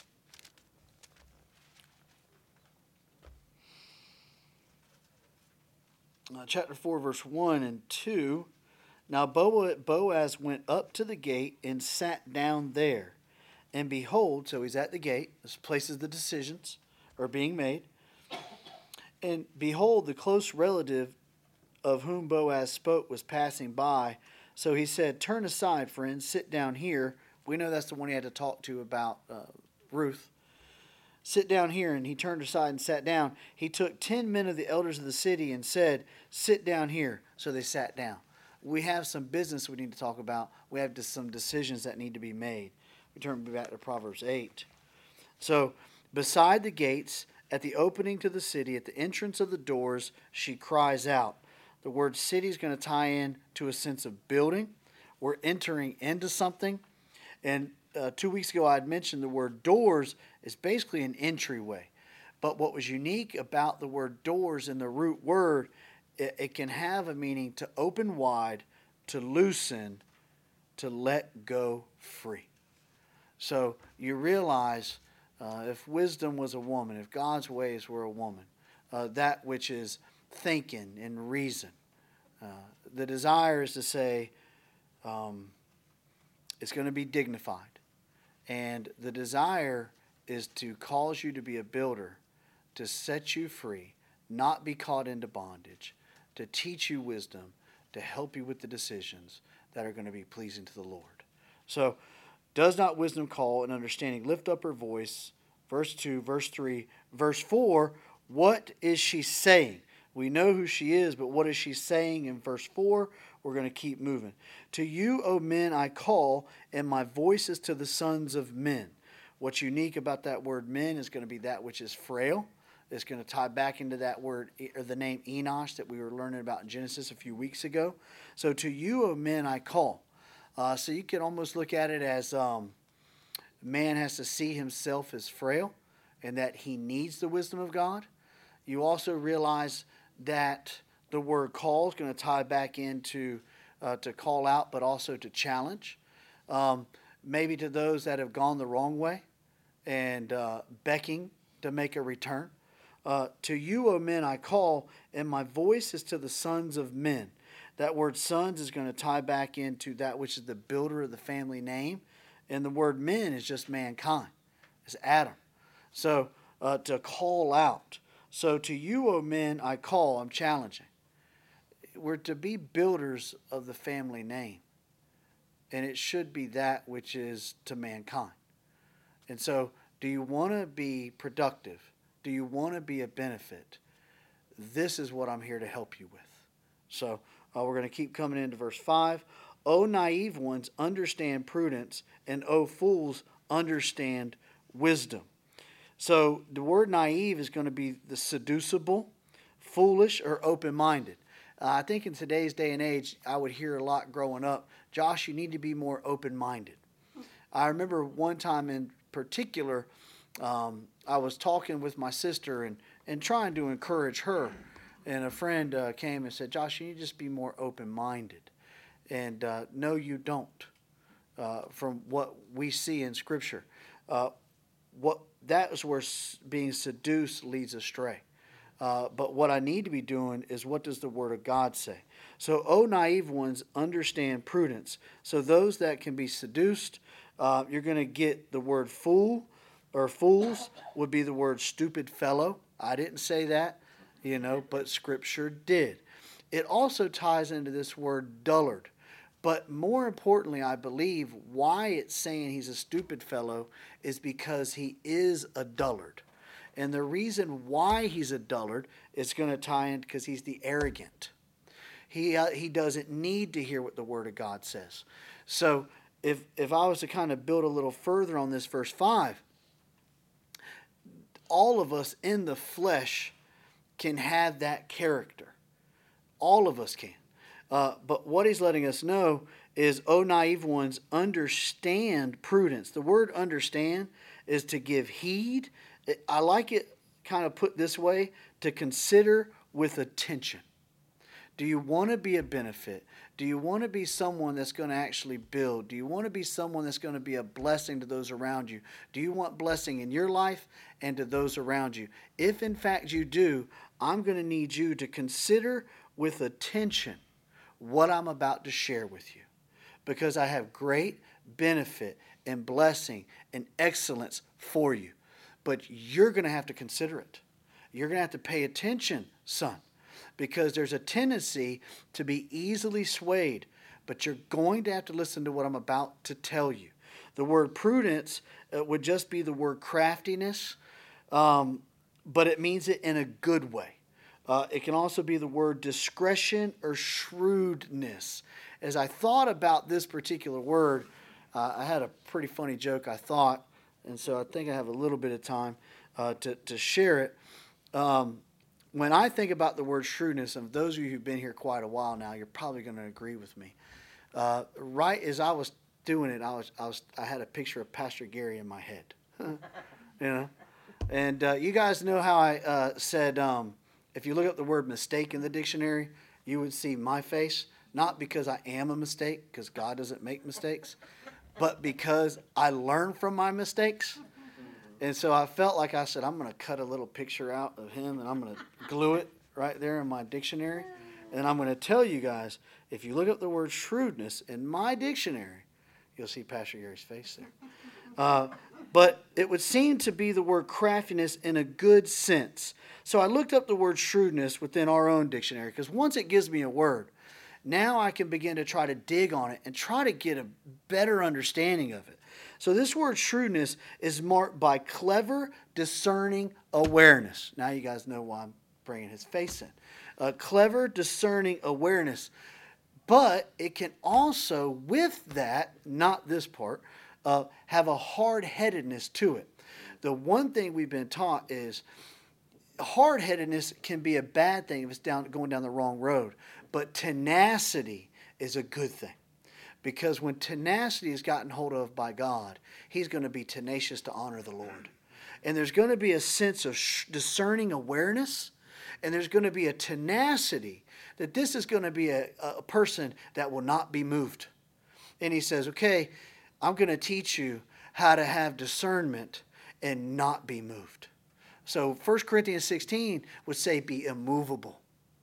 Chapter 4, verse 1 and 2. Now Boaz went up to the gate and sat down there. And behold, so he's at the gate. This places the decisions are being made. And behold, the close relative of whom Boaz spoke was passing by. So he said, "Turn aside, friend, sit down here." We know that's the one he had to talk to about Ruth. "Sit down here." And he turned aside and sat down. He took 10 men of the elders of the city and said, "Sit down here." So they sat down. We have some business we need to talk about. We have some decisions that need to be made. We turn back to Proverbs 8. So, beside the gates, at the opening to the city, at the entrance of the doors, she cries out. The word city is going to tie in to a sense of building. We're entering into something. And 2 weeks ago, I had mentioned the word doors is basically an entryway. But what was unique about the word doors in the root word, it can have a meaning to open wide, to loosen, to let go free. So you realize if wisdom was a woman, if God's ways were a woman, that which is thinking and reason, the desire is to say, it's going to be dignified. And the desire is to cause you to be a builder, to set you free, not be caught into bondage, to teach you wisdom, to help you with the decisions that are going to be pleasing to the Lord. So, does not wisdom call and understanding lift up her voice? Verse 2, verse 3, verse 4, what is she saying? We know who she is, but what is she saying in verse 4? We're going to keep moving. To you, O men, I call, and my voice is to the sons of men. What's unique about that word men is going to be that which is frail. It's going to tie back into that word, or the name Enosh that we were learning about in Genesis a few weeks ago. So to you, O men, I call. So you can almost look at it as man has to see himself as frail and that he needs the wisdom of God. You also realize that the word call is going to tie back into to call out, but also to challenge. Maybe to those that have gone the wrong way and becking to make a return. To you, O men, I call, and my voice is to the sons of men. That word sons is going to tie back into that which is the builder of the family name. And the word men is just mankind. It's Adam. So to call out. So to you, O men, I call. I'm challenging. We're to be builders of the family name. And it should be that which is to mankind. And so do you want to be productive? Do you want to be a benefit? This is what I'm here to help you with. So we're going to keep coming into verse 5. O naive ones, understand prudence, and O fools, understand wisdom. So the word naive is going to be the seducible, foolish, or open-minded. I think in today's day and age, I would hear a lot growing up, Josh, you need to be more open-minded. I remember one time in particular, I was talking with my sister and trying to encourage her. And a friend came and said, Josh, you need to just be more open-minded. And no, you don't, from what we see in Scripture. That is where being seduced leads astray. But what I need to be doing is, what does the Word of God say? So, O naive ones, understand prudence. So those that can be seduced, you're going to get the word fool, or fools would be the word stupid fellow. I didn't say that, but Scripture did. It also ties into this word dullard. But more importantly, I believe why it's saying he's a stupid fellow is because he is a dullard. And the reason why he's a dullard is going to tie in because he's the arrogant. He doesn't need to hear what the Word of God says. So if I was to kind of build a little further on this verse 5, all of us in the flesh can have that character. All of us can. But what he's letting us know is, O naive ones, understand prudence. The word understand is to give heed. I like it kind of put this way, to consider with attention. Do you want to be a benefit? Do you want to be someone that's going to actually build? Do you want to be someone that's going to be a blessing to those around you? Do you want blessing in your life and to those around you? If in fact you do, I'm going to need you to consider with attention what I'm about to share with you, because I have great benefit and blessing and excellence for you. But you're going to have to consider it. You're going to have to pay attention, son, because there's a tendency to be easily swayed. But you're going to have to listen to what I'm about to tell you. The word prudence would just be the word craftiness, but it means it in a good way. It can also be the word discretion or shrewdness. As I thought about this particular word, I had a pretty funny joke, I thought, and so I think I have a little bit of time to share it. When I think about the word shrewdness, and those of you who've been here quite a while now, you're probably going to agree with me. Right as I was doing it, I had a picture of Pastor Gary in my head, and you guys know how I said, if you look up the word mistake in the dictionary, you would see my face, not because I am a mistake, because God doesn't make mistakes, but because I learn from my mistakes. And so I felt like I said, I'm going to cut a little picture out of him, and I'm going to glue it right there in my dictionary. And I'm going to tell you guys, if you look up the word shrewdness in my dictionary, you'll see Pastor Gary's face there. But it would seem to be the word craftiness in a good sense. So I looked up the word shrewdness within our own dictionary, because once it gives me a word, now I can begin to try to dig on it and try to get a better understanding of it. So this word shrewdness is marked by clever, discerning awareness. Now you guys know why I'm bringing his face in. Clever, discerning awareness. But it can also, with that, not this part, have a hard-headedness to it. The one thing we've been taught is hard-headedness can be a bad thing if it's going down the wrong road. But tenacity is a good thing. Because when tenacity is gotten hold of by God, he's going to be tenacious to honor the Lord. And there's going to be a sense of discerning awareness, and there's going to be a tenacity that this is going to be a person that will not be moved. And he says, okay, I'm going to teach you how to have discernment and not be moved. So 1 Corinthians 16 would say be immovable.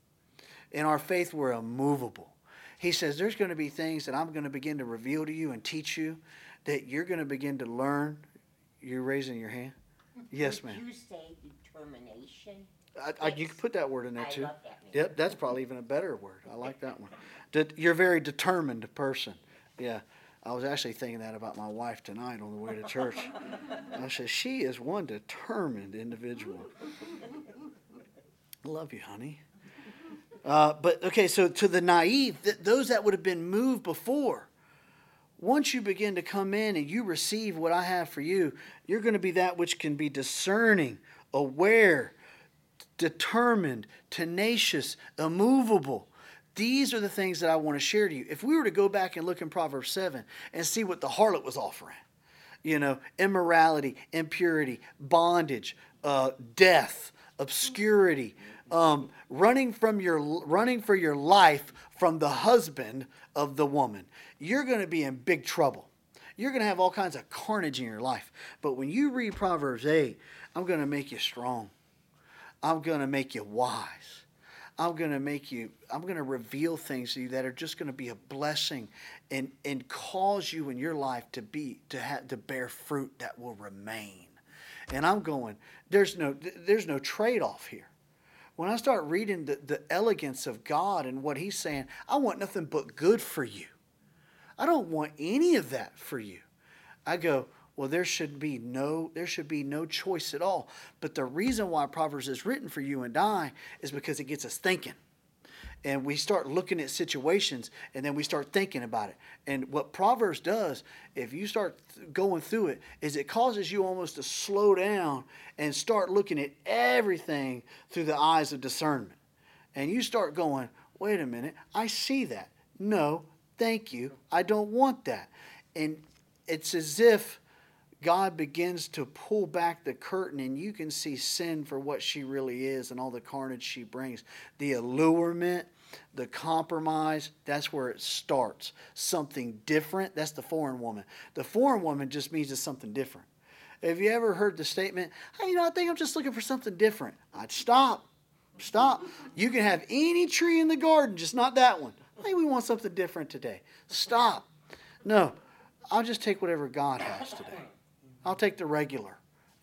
In our faith, we're immovable. He says there's going to be things that I'm going to begin to reveal to you and teach you that you're going to begin to learn. You're raising your hand? Yes, ma'am. Would you say determination? You can put that word in there too. I love that. Yep, that's probably even a better word. I like that one. You're a very determined person. Yeah, I was actually thinking that about my wife tonight on the way to church. I said, she is one determined individual. I love you, honey. But okay, so to the naive, those that would have been moved before, once you begin to come in and you receive what I have for you, you're going to be that which can be discerning, aware, determined, tenacious, immovable. These are the things that I want to share to you. If we were to go back and look in Proverbs 7 and see what the harlot was offering, immorality, impurity, bondage, death, obscurity, running for your life from the husband of the woman, you're going to be in big trouble. You're going to have all kinds of carnage in your life. But when you read Proverbs 8, I'm going to make you strong. I'm going to make you wise. I'm going to reveal things to you that are just going to be a blessing and cause you in your life to bear fruit that will remain. And I'm going, there's no trade-off here. When I start reading the elegance of God and what he's saying, I want nothing but good for you. I don't want any of that for you. I go, well, there should be no choice at all. But the reason why Proverbs is written for you and I is because it gets us thinking. And we start looking at situations, and then we start thinking about it. And what Proverbs does, if you start going through it, is it causes you almost to slow down and start looking at everything through the eyes of discernment. And you start going, wait a minute, I see that. No, thank you. I don't want that. And it's as if God begins to pull back the curtain and you can see sin for what she really is and all the carnage she brings. The allurement, the compromise, that's where it starts. Something different, that's the foreign woman. The foreign woman just means it's something different. Have you ever heard the statement, hey, I think I'm just looking for something different? I'd stop. You can have any tree in the garden, just not that one. Hey, we want something different today. Stop. No, I'll just take whatever God has today. I'll take the regular,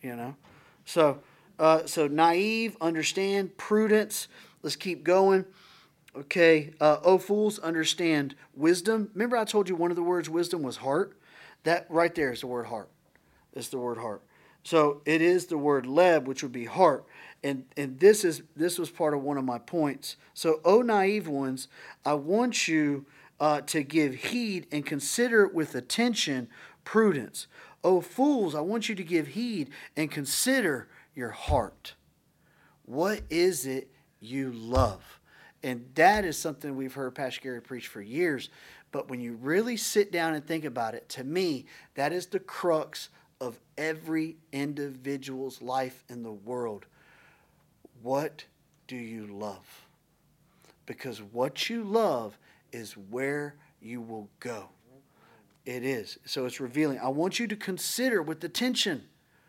So naive, understand, prudence. Let's keep going. Okay. Oh, fools, understand wisdom. Remember I told you one of the words wisdom was heart? That right there is the word heart. It's the word heart. So it is the word leb, which would be heart. And this was part of one of my points. So, oh, naive ones, I want you to give heed and consider with attention prudence. Oh, fools, I want you to give heed and consider your heart. What is it you love? And that is something we've heard Pastor Gary preach for years. But when you really sit down and think about it, to me, that is the crux of every individual's life in the world. What do you love? Because what you love is where you will go. It is. So it's revealing. I want you to consider with attention,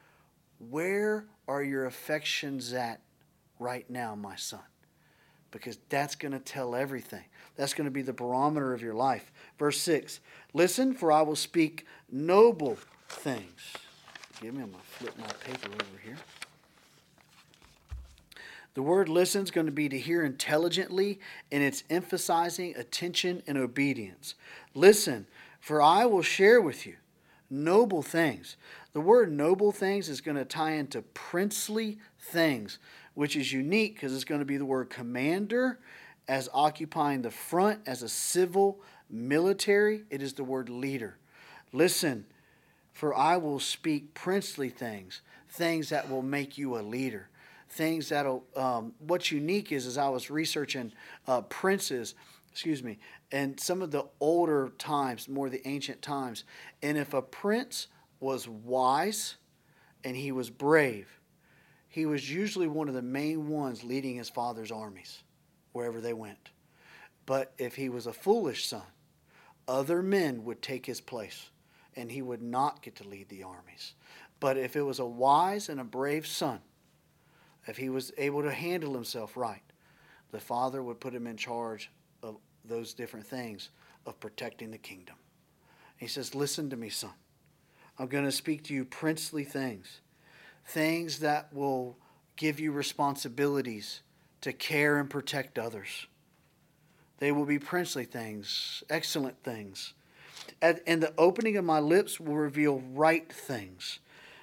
where are your affections at right now, my son? Because that's going to tell everything. That's going to be the barometer of your life. Verse 6, listen, for I will speak noble things. Give me, I'm going to flip my paper over here. The word listen is going to be to hear intelligently, and it's emphasizing attention and obedience. Listen, for I will share with you noble things. The word noble things is going to tie into princely things, which is unique because it's going to be the word commander as occupying the front as a civil military. It is the word leader. Listen, for I will speak princely things, things that will make you a leader. Things that'll, what's unique is I was researching princes, and some of the older times, more the ancient times. And if a prince was wise and he was brave, he was usually one of the main ones leading his father's armies wherever they went. But if he was a foolish son, other men would take his place and he would not get to lead the armies. But if it was a wise and a brave son, if he was able to handle himself right, the father would put him in charge of those different things of protecting the kingdom. He says, listen to me, son. I'm going to speak to you princely things. Things that will give you responsibilities to care and protect others. They will be princely things, excellent things. And the opening of my lips will reveal right things.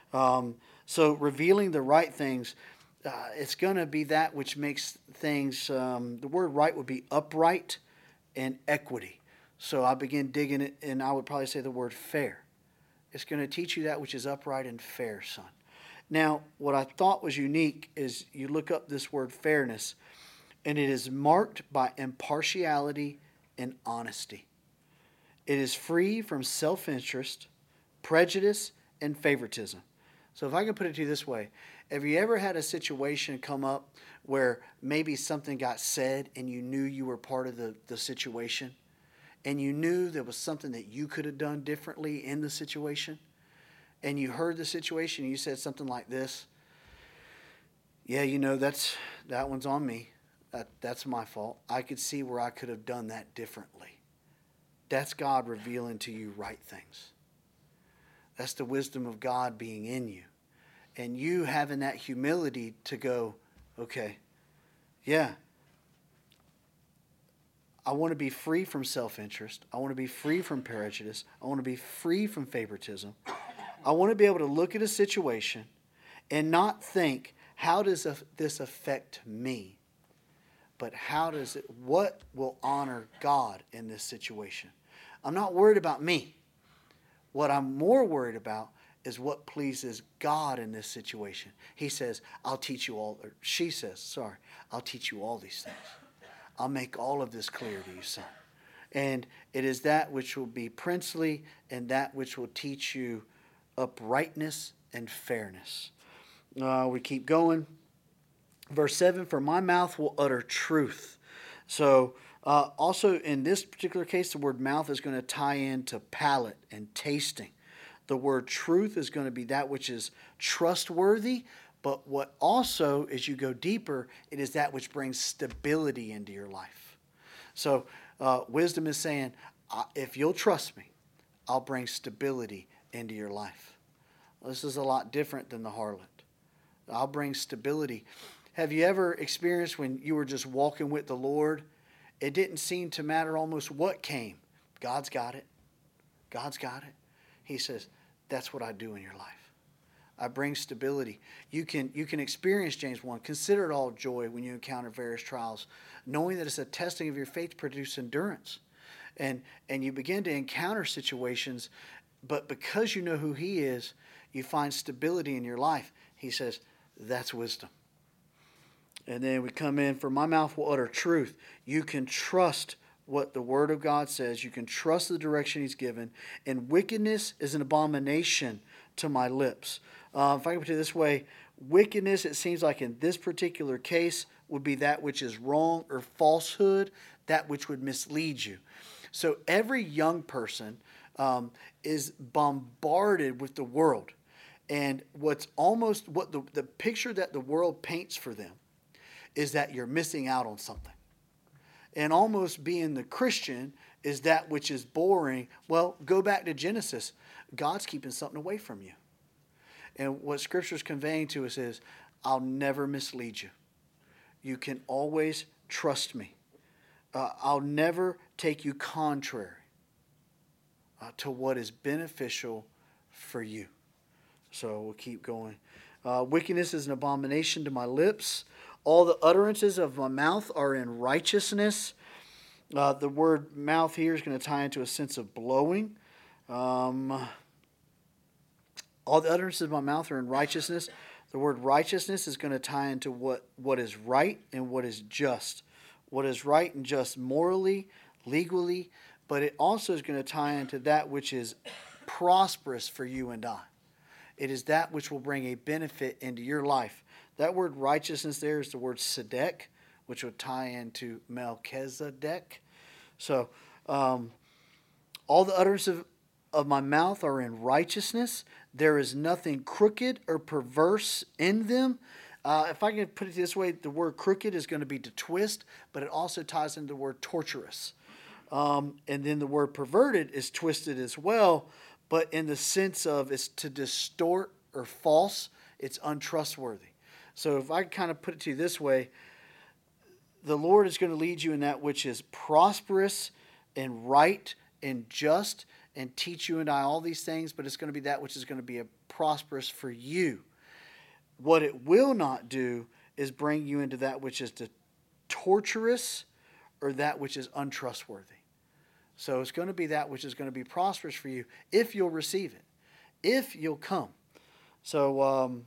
So revealing the right things, it's going to be that which makes things, the word right would be upright and equity. So I begin digging it, and I would probably say the word fair. It's going to teach you that which is upright and fair, son. Now, what I thought was unique is you look up this word fairness, and it is marked by impartiality and honesty. It is free from self-interest, prejudice, and favoritism. So if I can put it to you this way, have you ever had a situation come up where maybe something got said and you knew you were part of the situation, and you knew there was something that you could have done differently in the situation, and you heard the situation and you said something like this, yeah, that one's on me. That's my fault. I could see where I could have done that differently. That's God revealing to you right things. That's the wisdom of God being in you. And you having that humility to go, okay, yeah, I want to be free from self-interest. I want to be free from prejudice. I want to be free from favoritism. I want to be able to look at a situation and not think, how does this affect me? but what will honor God in this situation? I'm not worried about me. What I'm more worried about is what pleases God in this situation. He says, I'll teach you all, or she says, sorry, I'll teach you all these things. I'll make all of this clear to you, son. And it is that which will be princely and that which will teach you uprightness and fairness. We keep going. Verse 7, for my mouth will utter truth. So also in this particular case, the word mouth is going to tie into palate and tasting. The word truth is going to be that which is trustworthy, but what also, as you go deeper, it is that which brings stability into your life. So wisdom is saying, if you'll trust me, I'll bring stability into your life. This is a lot different than the harlot. I'll bring stability. Have you ever experienced when you were just walking with the Lord, it didn't seem to matter almost what came? God's got it. God's got it. He says, that's what I do in your life. I bring stability. You can experience James 1. Consider it all joy when you encounter various trials, knowing that it's a testing of your faith to produce endurance. And you begin to encounter situations, but because you know who He is, you find stability in your life. He says, that's wisdom. And then we come in, for my mouth will utter truth. You can trust what the Word of God says. You can trust the direction He's given. And wickedness is an abomination to my lips. If I can put it this way, wickedness, it seems like in this particular case, would be that which is wrong or falsehood, that which would mislead you. So every young person is bombarded with the world. And what's almost, what the picture that the world paints for them is that you're missing out on something. And almost being the Christian is that which is boring. Well, go back to Genesis. God's keeping something away from you. And what Scripture is conveying to us is, I'll never mislead you. You can always trust me. I'll never take you contrary to what is beneficial for you. So we'll keep going. Wickedness is an abomination to my lips. All the utterances of my mouth are in righteousness. The word mouth here is going to tie into a sense of blowing. All the utterances of my mouth are in righteousness. The word righteousness is going to tie into what is right and what is just. What is right and just morally, legally, but it also is going to tie into that which is prosperous for you and I. It is that which will bring a benefit into your life. That word righteousness there is the word tzedek, which will tie into Melchizedek. So, all the utterances of my mouth are in righteousness. There is nothing crooked or perverse in them. If I can put it this way, the word crooked is going to be to twist, but it also ties into the word torturous. And then the word perverted is twisted as well, but in the sense of it's to distort or false, it's untrustworthy. So if I kind of put it to you this way, the Lord is going to lead you in that which is prosperous and right and just and teach you and I all these things, but it's going to be that which is going to be a prosperous for you. What it will not do is bring you into that which is torturous or that which is untrustworthy. So it's going to be that which is going to be prosperous for you if you'll receive it, if you'll come. So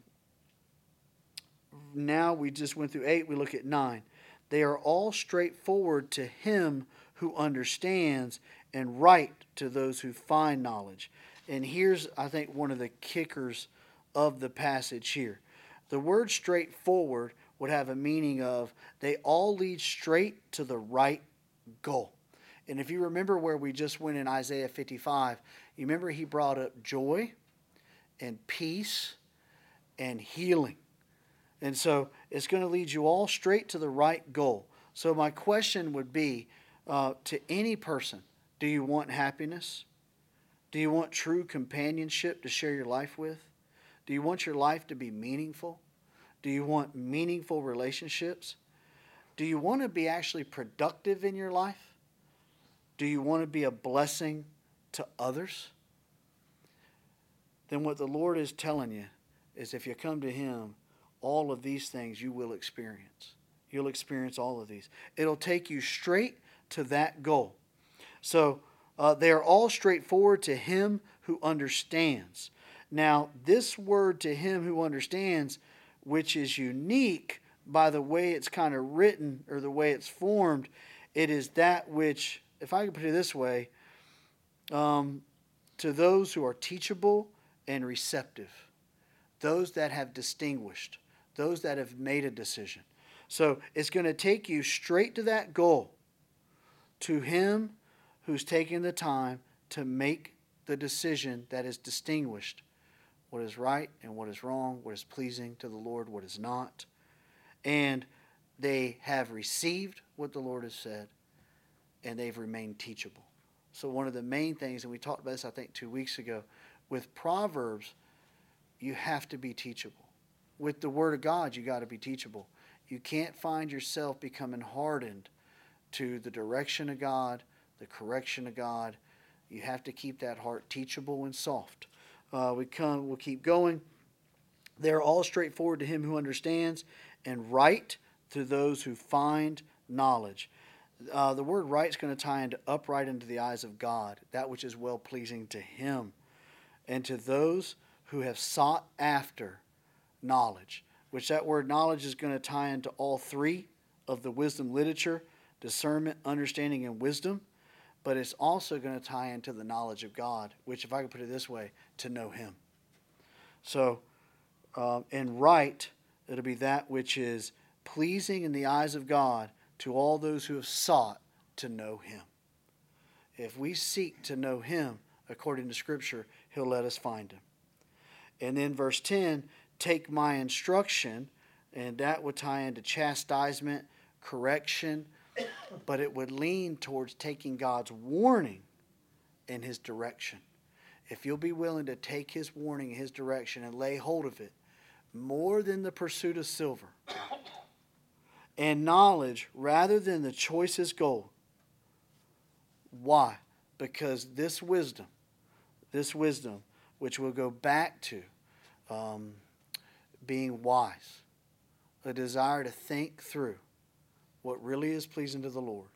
now we just went through 8, we look at 9. They are all straightforward to him who understands and right to those who find knowledge. And here's, I think, one of the kickers of the passage here. The word straightforward would have a meaning of they all lead straight to the right goal. And if you remember where we just went in Isaiah 55, you remember he brought up joy and peace and healing. And so it's going to lead you all straight to the right goal. So my question would be to any person, do you want happiness? Do you want true companionship to share your life with? Do you want your life to be meaningful? Do you want meaningful relationships? Do you want to be actually productive in your life? Do you want to be a blessing to others? Then what the Lord is telling you is if you come to Him, all of these things you will experience. you'll experience all of these. It'll take you straight to that goal. So they are all straightforward to him who understands. Now, this word to him who understands, which is unique by the way it's kind of written or the way it's formed, it is that which, if I can put it this way, to those who are teachable and receptive, those that have distinguished, those that have made a decision. So it's going to take you straight to that goal, to him who's taken the time to make the decision that is distinguished, what is right and what is wrong, what is pleasing to the Lord, what is not. And they have received what the Lord has said, and they've remained teachable. So one of the main things, and we talked about this I think 2 weeks ago, with Proverbs, you have to be teachable. With the Word of God, you got to be teachable. You can't find yourself becoming hardened to the direction of God, the correction of God. You have to keep that heart teachable and soft. We'll keep going. They're all straightforward to him who understands, and right to those who find knowledge. The word right is going to tie into upright into the eyes of God, that which is well-pleasing to him, and to those who have sought after knowledge, which that word knowledge is going to tie into all three of the wisdom literature: discernment, understanding, and wisdom. But it's also going to tie into the knowledge of God, which, if I could put it this way, to know him. So, and right, it'll be that which is pleasing in the eyes of God to all those who have sought to know him. If we seek to know him according to Scripture, he'll let us find him. And then verse 10, take my instruction, and that would tie into chastisement, correction, but it would lean towards taking God's warning in his direction. If you'll be willing to take his warning in his direction and lay hold of it, more than the pursuit of silver, and knowledge rather than the choicest gold. Why? Because this wisdom, which will go back to being wise, a desire to think through what really is pleasing to the Lord,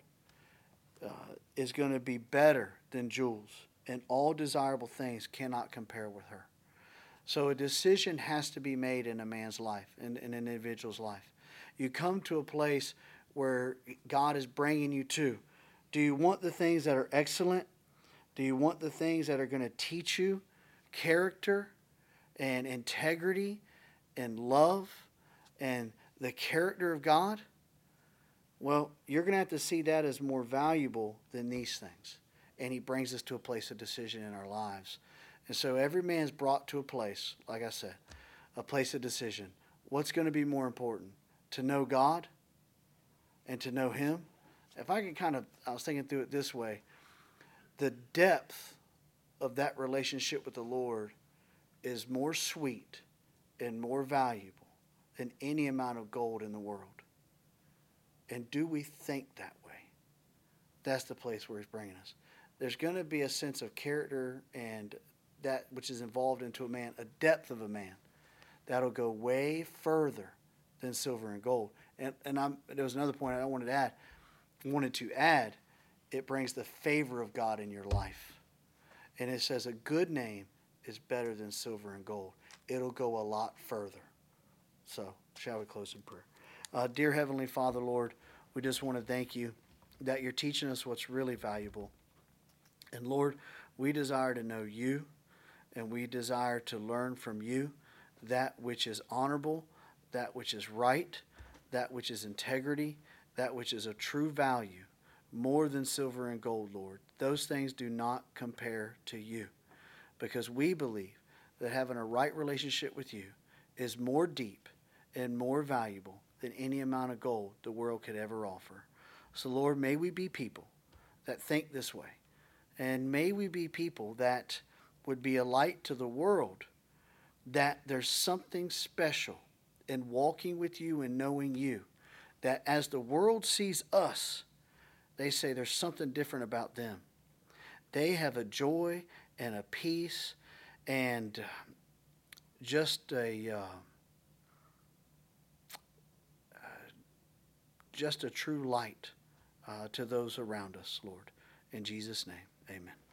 is going to be better than jewels, and all desirable things cannot compare with her. So a decision has to be made in a man's life, in an individual's life. You come to a place where God is bringing you to. Do you want the things that are excellent? Do you want the things that are going to teach you character and integrity and love and the character of God? Well, you're going to have to see that as more valuable than these things. And he brings us to a place of decision in our lives. And so every man's brought to a place, like I said, a place of decision. What's going to be more important? To know God and to know him? If I could I was thinking through it this way, the depth of that relationship with the Lord is more sweet and more valuable than any amount of gold in the world. And do we think that way? That's the place where he's bringing us. There's going to be a sense of character and that which is involved into a man, a depth of a man, that'll go way further than silver and gold. And there was another point I wanted to add. It brings the favor of God in your life. And it says a good name is better than silver and gold. It'll go a lot further. So, shall we close in prayer? Dear Heavenly Father, Lord, we just want to thank you that you're teaching us what's really valuable. And Lord, we desire to know you, and we desire to learn from you that which is honorable, that which is right, that which is integrity, that which is of true value, more than silver and gold, Lord. Those things do not compare to you, because we believe that having a right relationship with you is more deep and more valuable than any amount of gold the world could ever offer. So, Lord, may we be people that think this way, and may we be people that would be a light to the world, that there's something special in walking with you and knowing you, that as the world sees us, they say there's something different about them. They have a joy and a peace and just just a true light to those around us, Lord. In Jesus' name, amen.